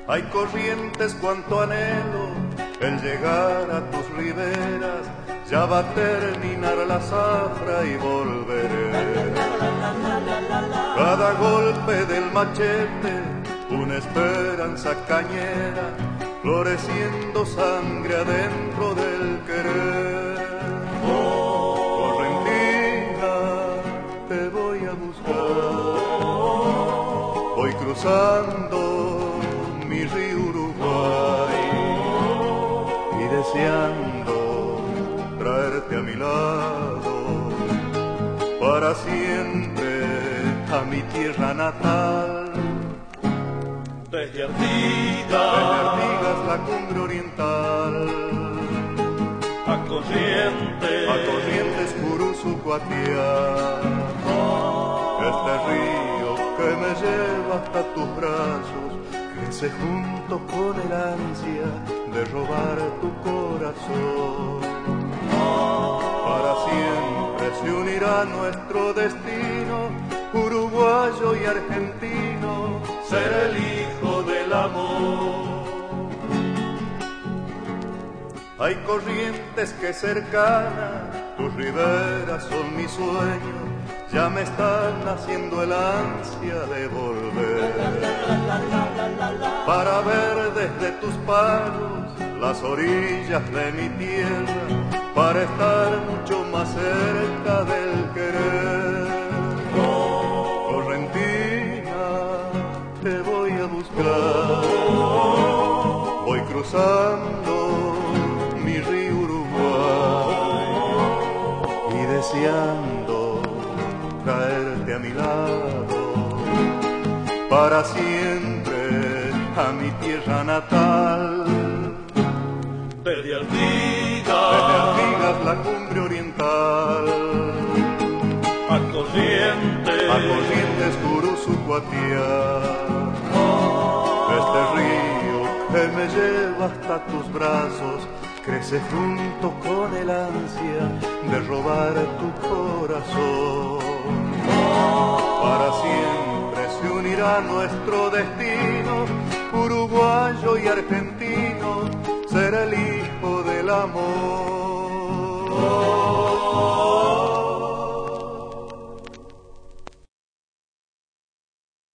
Hay corrientes cuanto anhelo el llegar a tus riberas, ya va a terminar la zafra y volveré. Cada golpe del machete, una esperanza cañera, floreciendo sangre adentro del querer. Correntina, te voy a buscar, voy cruzando mi río Uruguay y deseando traerte a mi lado para siempre a mi tierra natal. Desde Artigas la cumbre oriental, a Corrientes Curuzú-Cuatiá, este río que me lleva hasta tus brazos crece junto con el ansia de robar tu corazón. Para siempre se unirá nuestro destino, uruguayo y argentino, ser el hijo del amor. Hay corrientes que cercanas, tus riberas son mi sueño, ya me están haciendo el ansia de volver, para ver desde tus palos las orillas de mi tierra, para estar mucho más cerca del querer. Correntina, te voy a buscar, voy cruzando mi río Uruguay y deseando caerte a mi lado para siempre a mi tierra natal. Desde Artigas la cumbre oriental, a Corrientes Curuzú-Cuatiá, este río que me lleva hasta tus brazos crece junto con el ansia de robar tu corazón. Para siempre se unirá nuestro destino, uruguayo y argentino, ser el hijo del amor.